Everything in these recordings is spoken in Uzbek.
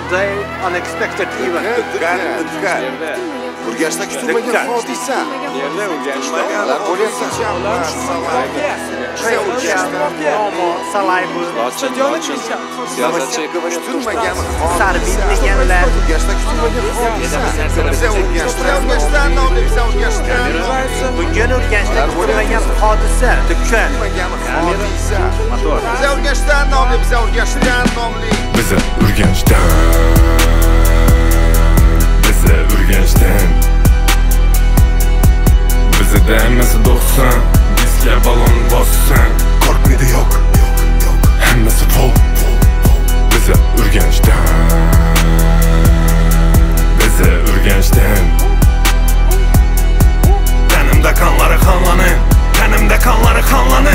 today unexpected event. Dikkat. Urganchda kutilmagan hodisa. Yerda Urganchda bo'lyapti. Salaybu. Siyosatchi kutilmagan Sarbiy deganlar. Urganchda kutilmagan hodisa. Urganchdan nomli biza Urganchdan. Bugun Urganchda kutilmagan hodisa. Dukkan. Hodisa. Biza Urganchdan nomli biza Urganchdan nomli. Biza Urganchdan. Biza Urganchdan. Bizda hammasi 90. Diska balon bossan. Korkmaydi yo'q. Hammasi full. Biza Urganchdan. Biza Urganchdan. Tanimda qonlari qonlani. Tanimda qonlari qonlani.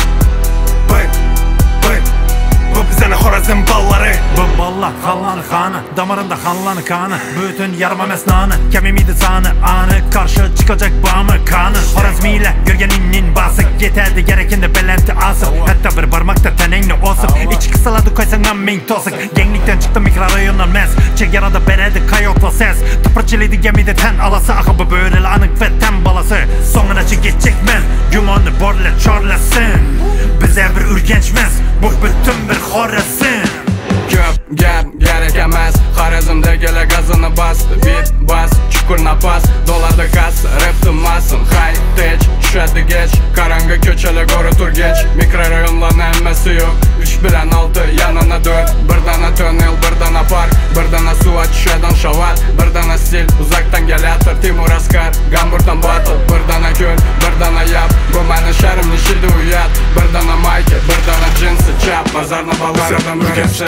Bu bizani Xorazm ballari. Bu ballar xallanı xanı, damarında xallanı kanı. Bütün yarım emas nani, kemimiydi sani anı. Karşı çıkacak bağımı kanı. Xorazmiyle görgeninin bası yeterdi gerekinde belenti asıp. Hatta bir barmakta tenengni osıp. İç kısaladı koysangan ming tosuk. Genglikten çıktı mikrorayonlar mes. Çegerada beredi kayokla ses. Tıpırçılıydı gemide ten alası. Akıbı böğreli anık ve ten balası. Sonuna geçecekmez, gümanı borle çorlasın. Bize bir Urganchmiz, bu bütün bir Xorazm. Köp gap gerek emas, Xorazmdagilar gazini bastı. Bit bas, chuqur napas, dolarda kas, rap tinmasin. High tech, tushadi geç, qarang'i ko'chalar go'ri turgach. Mikrorayonlarning hammasi yo'q, 3 bilan 6 yanına 4. Bir dana tunnel, bir dana park, bir dana suv tushadigan shavat, bir dana stil, uzakdan kelatir Timur Askar, Gamburgdan battle, bir dana ko'l, bir dana yap. Bu meni sharimni shidi uyat, bir dana mayka, bir dana jinsi chap, bazarni ballaridan birisi.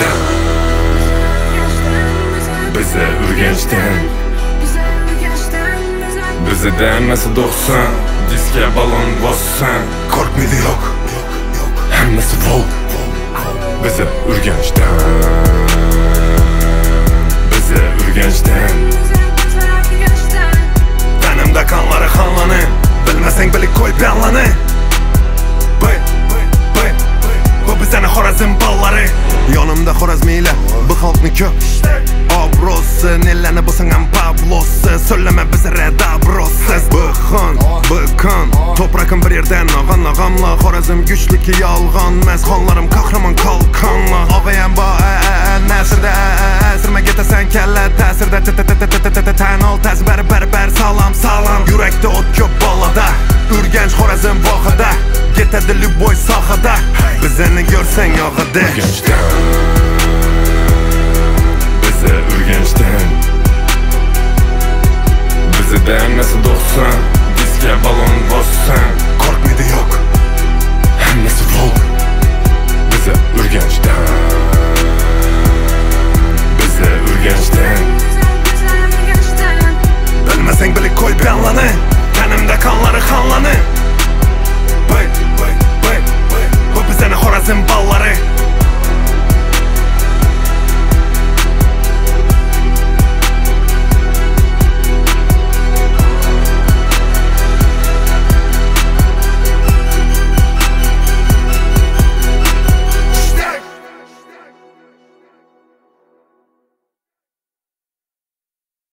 Biza Urganchdan. Bizda hammasi 90. Diska balon bossan. Korkmaydi yo'q. Hammasi full. Biza Urganchdan. Biza Urganchdan. Tanimda qonlari qonlani. Bilmasang bilib qo'y planlani. Bu bizani Xorazm ballari. Yonimda Xorazmiylar, bu xalqni ko'p. Obro'si, nellani bo'lsang ham Pablosi. So'llama biz radabrosiz. Bıxon, topraqim bir yerdan og'amla. Xorazm kuchliki yolg'on emas, xonlarim qahramon qalqonla. Og'ayam bo nasrda, asirma ketasan kalla ta'sirda. Tan ol taz bar salom. Yurakda o't ko'p bolada. Urganch Xorazm vohida. Ketadi любой sohada. Bizani ko'rsang yog'ida. Biza Urganchdan. Bizda hammasi 90. Diska balon bossan. Korkmaydi yo'q. Hammasi full. Biza Urganchdan. Biza Urganchdan. Bilmasang bilib qo'y planlani. Tanimda qonlari qonlani. Bu bizani Xorazm ballari.